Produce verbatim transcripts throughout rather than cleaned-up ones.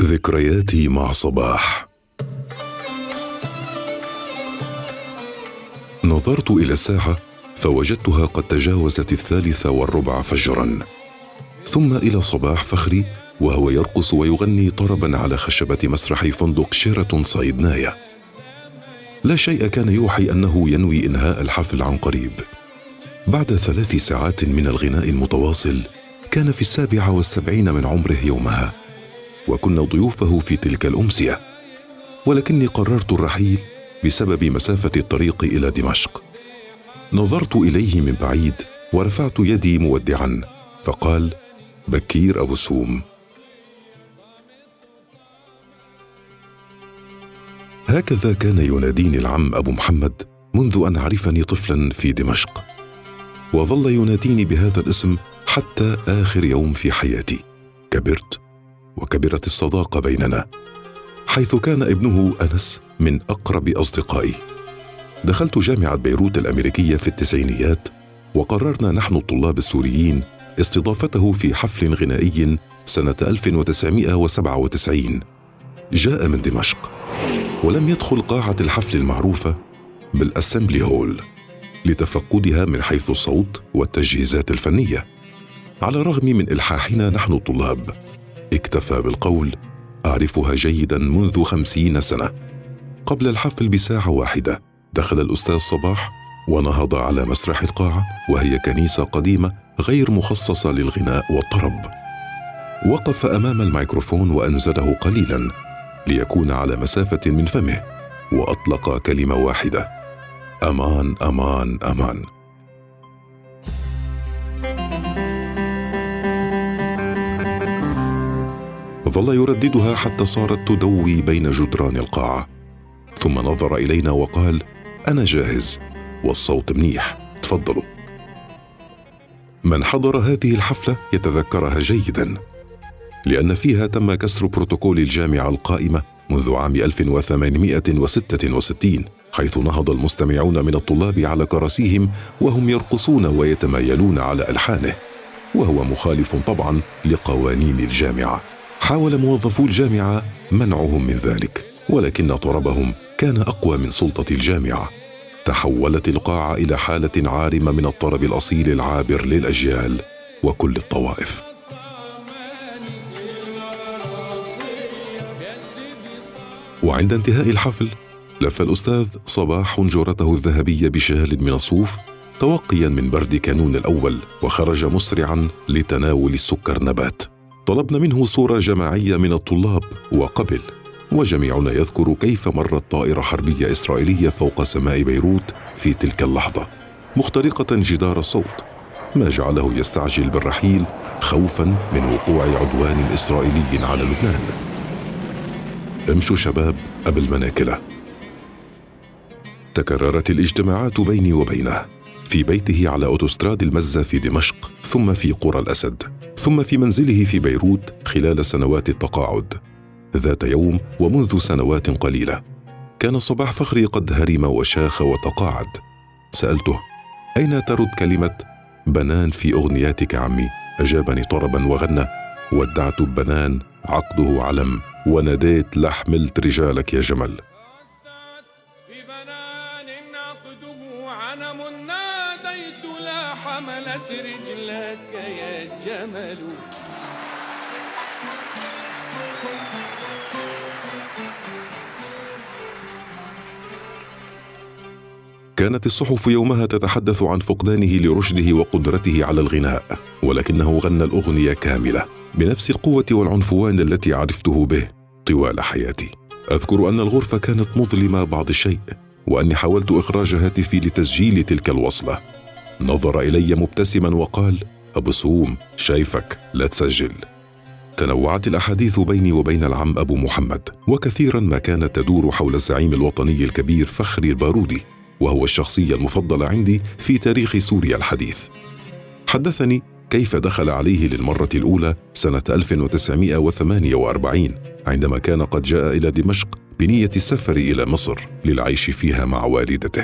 ذكرياتي مع صباح. نظرت إلى الساعة فوجدتها قد تجاوزت الثالثة والربع فجرا، ثم إلى صباح فخري وهو يرقص ويغني طربا على خشبة مسرح فندق شيراتون صيدنايا. لا شيء كان يوحي أنه ينوي إنهاء الحفل عن قريب. بعد ثلاث ساعات من الغناء المتواصل كان في السابعة والسبعين من عمره يومها، وكنا ضيوفه في تلك الأمسية، ولكني قررت الرحيل بسبب مسافة الطريق إلى دمشق. نظرت إليه من بعيد ورفعت يدي مودعا، فقال: بكير أبو سوم. هكذا كان يناديني العم أبو محمد منذ أن عرفني طفلا في دمشق، وظل يناديني بهذا الاسم حتى آخر يوم في حياتي. كبرت وكبرت الصداقة بيننا، حيث كان ابنه أنس من أقرب أصدقائي. دخلت جامعة بيروت الأمريكية في التسعينيات، وقررنا نحن الطلاب السوريين استضافته في حفل غنائي سنة ألف وتسعمائة وسبعة وتسعين. جاء من دمشق، ولم يدخل قاعة الحفل المعروفة بالأسمبلي هول لتفقدها من حيث الصوت والتجهيزات الفنية. على الرغم من إلحاحنا نحن الطلاب، اكتفى بالقول: أعرفها جيدا منذ خمسين سنة. قبل الحفل بساعة واحدة دخل الأستاذ صباح ونهض على مسرح القاعة، وهي كنيسة قديمة غير مخصصة للغناء والطرب. وقف أمام الميكروفون وأنزله قليلا ليكون على مسافة من فمه، وأطلق كلمة واحدة: أمان أمان أمان. ظل يرددها حتى صارت تدوي بين جدران القاعة، ثم نظر إلينا وقال: أنا جاهز والصوت منيح، تفضلوا. من حضر هذه الحفلة يتذكرها جيدا، لأن فيها تم كسر بروتوكول الجامعة القائمة منذ عام ألف وثمانمائة وستة وستين، حيث نهض المستمعون من الطلاب على كراسيهم وهم يرقصون ويتمايلون على ألحانه، وهو مخالف طبعا لقوانين الجامعة. حاول موظفو الجامعة منعهم من ذلك، ولكن طربهم كان أقوى من سلطة الجامعة. تحولت القاعة إلى حالة عارمة من الطرب الأصيل العابر للأجيال وكل الطوائف. وعند انتهاء الحفل لف الأستاذ صباح حنجرته الذهبية بشال من الصوف توقيا من برد كانون الأول، وخرج مسرعا لتناول السكر نبات. طلبنا منه صورة جماعية من الطلاب وقبل، وجميعنا يذكر كيف مرت طائرة حربية إسرائيلية فوق سماء بيروت في تلك اللحظة مخترقة جدار الصوت، ما جعله يستعجل بالرحيل خوفا من وقوع عدوان إسرائيلي على لبنان. امشوا شباب قبل ما ناكله. تكررت الاجتماعات بيني وبينه في بيته على أوتوستراد المزة في دمشق، ثم في قرى الأسد، ثم في منزله في بيروت خلال سنوات التقاعد. ذات يوم ومنذ سنوات قليلة كان صباح فخري قد هرم وشاخ وتقاعد. سألته: أين ترد كلمة بنان في أغنياتك عمي؟ أجابني طربا وغنى: ودعت ببنان عقده علم، وناديت لحملت رجالك يا جمل. ناديت لا حملت رجلك يا جمل. كانت الصحف يومها تتحدث عن فقدانه لرشده وقدرته على الغناء، ولكنه غنى الأغنية كاملة بنفس القوة والعنفوان التي عرفته به طوال حياتي. أذكر أن الغرفة كانت مظلمة بعض الشيء، وأني حاولت إخراج هاتفي لتسجيل تلك الوصلة. نظر إلي مبتسما وقال: أبو سوم، شايفك، لا تسجل. تنوعت الأحاديث بيني وبين العم أبو محمد، وكثيرا ما كانت تدور حول الزعيم الوطني الكبير فخري البارودي، وهو الشخصية المفضلة عندي في تاريخ سوريا الحديث. حدثني كيف دخل عليه للمرة الأولى سنة ألف وتسعمائة وثمانية وأربعين، عندما كان قد جاء إلى دمشق بنية السفر إلى مصر للعيش فيها مع والدته.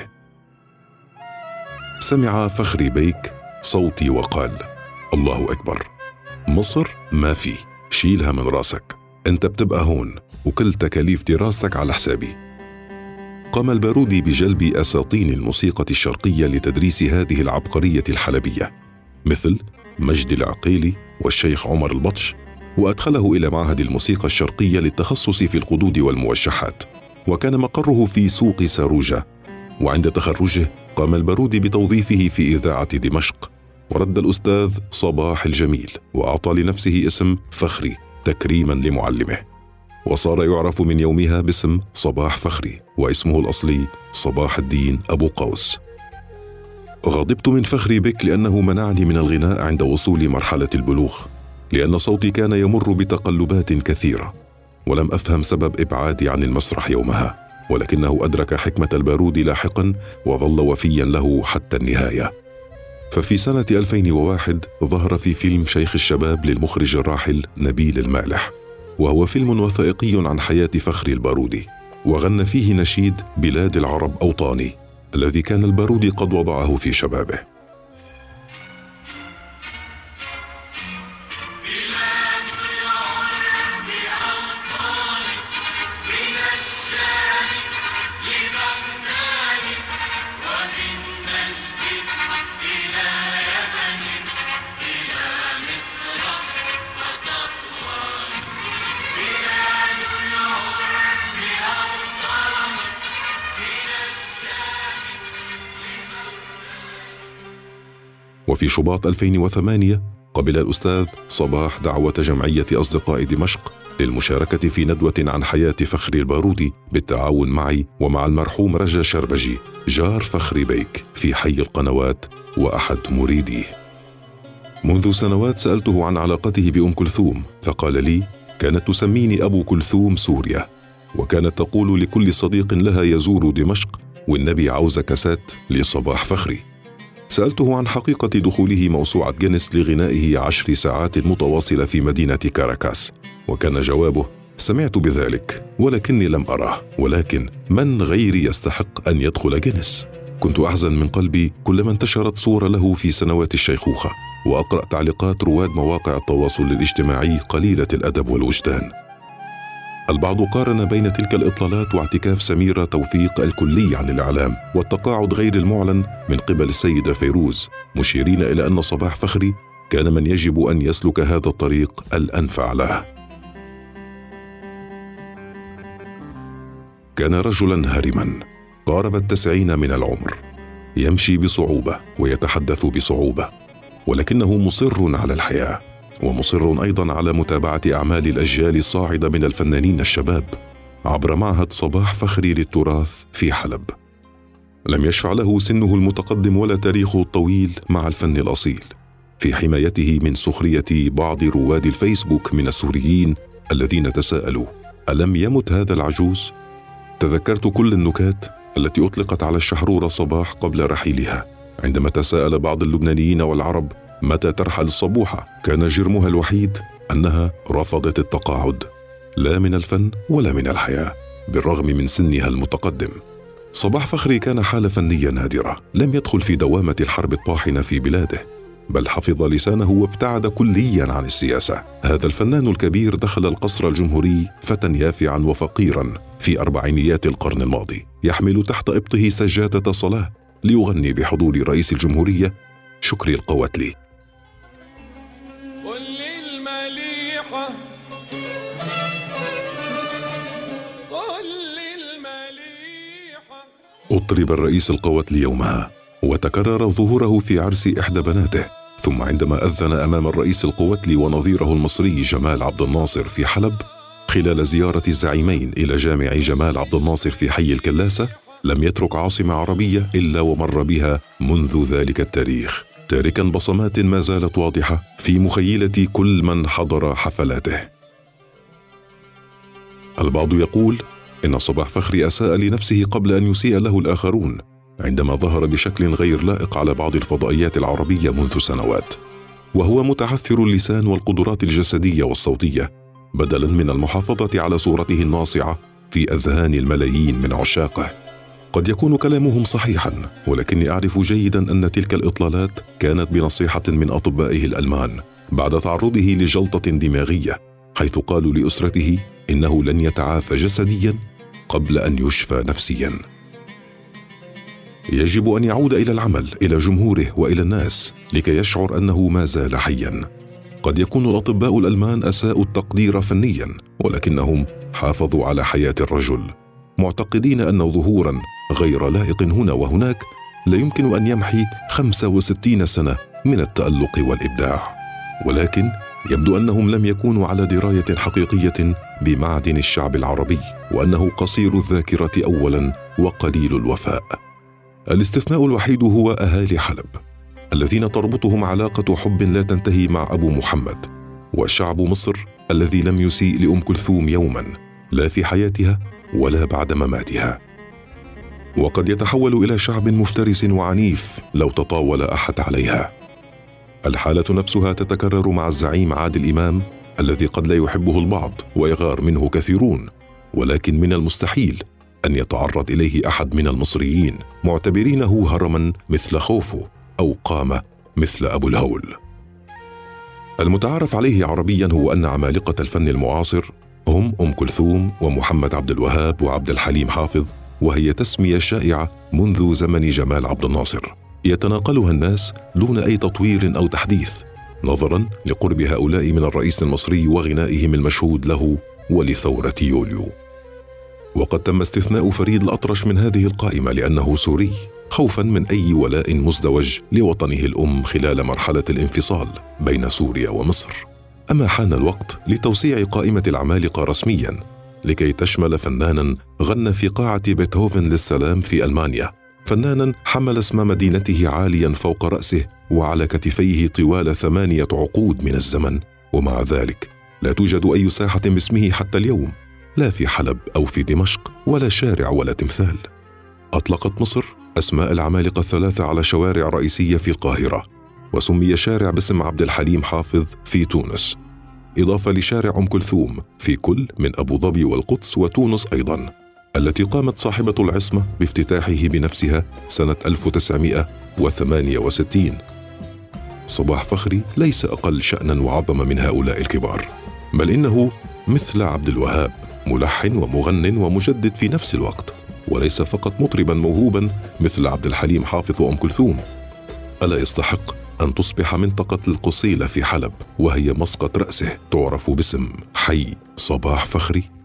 سمع فخري بيك صوتي وقال: الله أكبر، مصر ما في، شيلها من راسك. أنت بتبقى هون وكل تكاليف دراستك على حسابي. قام البارودي بجلب أساطين الموسيقى الشرقية لتدريس هذه العبقرية الحلبية مثل مجدي العقيلي والشيخ عمر البطش، وأدخله إلى معهد الموسيقى الشرقية للتخصص في القدود والموشحات، وكان مقره في سوق ساروجة. وعند تخرجه قام البارودي بتوظيفه في إذاعة دمشق، ورد الأستاذ صباح الجميل وأعطى لنفسه اسم فخري تكريما لمعلمه، وصار يعرف من يومها باسم صباح فخري، واسمه الأصلي صباح الدين أبو قوس. غضبت من فخري بك لأنه منعني من الغناء عند وصول مرحلة البلوغ، لأن صوتي كان يمر بتقلبات كثيرة، ولم أفهم سبب إبعادي عن المسرح يومها، ولكنه أدرك حكمة البارودي لاحقا وظل وفيا له حتى النهاية. ففي سنة ألفين وواحد ظهر في فيلم شيخ الشباب للمخرج الراحل نبيل المالح، وهو فيلم وثائقي عن حياة فخري البارودي، وغنى فيه نشيد بلاد العرب أوطاني الذي كان البارودي قد وضعه في شبابه. وفي شباط ألفين وثمانية قبل الأستاذ صباح دعوة جمعية أصدقاء دمشق للمشاركة في ندوة عن حياة فخري البارودي بالتعاون معي ومع المرحوم رجا شربجي جار فخري بيك في حي القنوات وأحد مريديه. منذ سنوات سألته عن علاقته بأم كلثوم، فقال لي: كانت تسميني أبو كلثوم سوريا، وكانت تقول لكل صديق لها يزور دمشق: والنبي عاوز كاسات لصباح فخري. سألته عن حقيقة دخوله موسوعة جينيس لغنائه عشر ساعات متواصلة في مدينة كاراكاس، وكان جوابه: سمعت بذلك ولكني لم أراه، ولكن من غيري يستحق أن يدخل جينيس؟ كنت أحزن من قلبي كلما انتشرت صورة له في سنوات الشيخوخة، وأقرأ تعليقات رواد مواقع التواصل الاجتماعي قليلة الأدب والوجدان. البعض قارن بين تلك الإطلالات واعتكاف سميرة توفيق الكلي عن الإعلام والتقاعد غير المعلن من قبل السيدة فيروز، مشيرين إلى أن صباح فخري كان من يجب أن يسلك هذا الطريق الأنفع له. كان رجلا هرما قارب التسعين من العمر، يمشي بصعوبة ويتحدث بصعوبة، ولكنه مصر على الحياة، ومصر أيضا على متابعة أعمال الأجيال الصاعدة من الفنانين الشباب عبر معهد صباح فخري للتراث في حلب. لم يشفع له سنه المتقدم ولا تاريخه الطويل مع الفن الأصيل في حمايته من سخرية بعض رواد الفيسبوك من السوريين الذين تساءلوا: ألم يمت هذا العجوز؟ تذكرت كل النكات التي أطلقت على الشحرورة صباح قبل رحيلها، عندما تساءل بعض اللبنانيين والعرب متى ترحل الصبوحة. كان جرمها الوحيد أنها رفضت التقاعد، لا من الفن ولا من الحياة، بالرغم من سنها المتقدم. صباح فخري كان حالة فنية نادرة، لم يدخل في دوامة الحرب الطاحنة في بلاده، بل حفظ لسانه وابتعد كليا عن السياسة. هذا الفنان الكبير دخل القصر الجمهوري فتى يافعا وفقيرا في أربعينيات القرن الماضي، يحمل تحت إبطه سجادة صلاة ليغني بحضور رئيس الجمهورية شكري القواتلي. أطرب الرئيس القواتلي يومها، وتكرر ظهوره في عرس إحدى بناته، ثم عندما أذن أمام الرئيس القواتلي ونظيره المصري جمال عبد الناصر في حلب خلال زيارة الزعيمين إلى جامع جمال عبد الناصر في حي الكلاسة، لم يترك عاصمة عربية إلا ومر بها منذ ذلك التاريخ، تاركا بصمات ما زالت واضحة في مخيلة كل من حضر حفلاته. البعض يقول إن صباح فخري أساء لنفسه قبل أن يسيء له الآخرون، عندما ظهر بشكل غير لائق على بعض الفضائيات العربية منذ سنوات، وهو متعثر اللسان والقدرات الجسدية والصوتية، بدلا من المحافظة على صورته الناصعة في أذهان الملايين من عشاقه. قد يكون كلامهم صحيحا، ولكني أعرف جيدا أن تلك الإطلالات كانت بنصيحة من أطبائه الألمان بعد تعرضه لجلطة دماغية، حيث قالوا لأسرته إنه لن يتعافى جسديا قبل أن يشفى نفسيا. يجب أن يعود إلى العمل، إلى جمهوره وإلى الناس لكي يشعر أنه ما زال حيا. قد يكون الأطباء الألمان أساءوا التقدير فنيا، ولكنهم حافظوا على حياة الرجل، معتقدين أن ظهورا غير لائق هنا وهناك لا يمكن أن يمحي خمسة وستين سنة من التألق والإبداع. ولكن يبدو أنهم لم يكونوا على دراية حقيقية بمعدن الشعب العربي، وأنه قصير الذاكرة أولا وقليل الوفاء. الاستثناء الوحيد هو أهالي حلب الذين تربطهم علاقة حب لا تنتهي مع أبو محمد، وشعب مصر الذي لم يسيء لأم كلثوم يوما، لا في حياتها ولا بعد مماتها. وقد يتحول إلى شعب مفترس وعنيف لو تطاول أحد عليها. الحالة نفسها تتكرر مع الزعيم عادل إمام الذي قد لا يحبه البعض ويغار منه كثيرون، ولكن من المستحيل أن يتعرض إليه أحد من المصريين معتبرينه هرما مثل خوفو أو قامة مثل أبو الهول. المتعارف عليه عربيا هو أن عمالقة الفن المعاصر هم أم كلثوم ومحمد عبد الوهاب وعبد الحليم حافظ، وهي تسمية شائعة منذ زمن جمال عبد الناصر يتناقلها الناس دون أي تطوير أو تحديث، نظرا لقرب هؤلاء من الرئيس المصري وغنائهم المشهود له ولثورة يوليو. وقد تم استثناء فريد الأطرش من هذه القائمة لأنه سوري، خوفا من أي ولاء مزدوج لوطنه الأم خلال مرحلة الانفصال بين سوريا ومصر. أما حان الوقت لتوسيع قائمة العمالقة رسميا لكي تشمل فنانا غنى في قاعة بيتهوفن للسلام في ألمانيا، فنانا حمل اسم مدينته عاليا فوق رأسه وعلى كتفيه طوال ثمانية عقود من الزمن، ومع ذلك لا توجد أي ساحة باسمه حتى اليوم، لا في حلب أو في دمشق، ولا شارع ولا تمثال. أطلقت مصر أسماء العمالقة الثلاثة على شوارع رئيسية في القاهرة، وسمي شارع باسم عبد الحليم حافظ في تونس، إضافة لشارع أم كلثوم في كل من أبو ظبي والقدس وتونس أيضا، التي قامت صاحبة العصمة بافتتاحه بنفسها سنة ألف وتسعمائة وثمانية وستين. صباح فخري ليس أقل شأنا وعظمة من هؤلاء الكبار، بل إنه مثل عبد الوهاب ملحن ومغن ومجدد في نفس الوقت، وليس فقط مطربا موهوبا مثل عبد الحليم حافظ وأم كلثوم. ألا يستحق أن تصبح منطقة القصيلة في حلب وهي مسقط رأسه تعرف باسم حي صباح فخري؟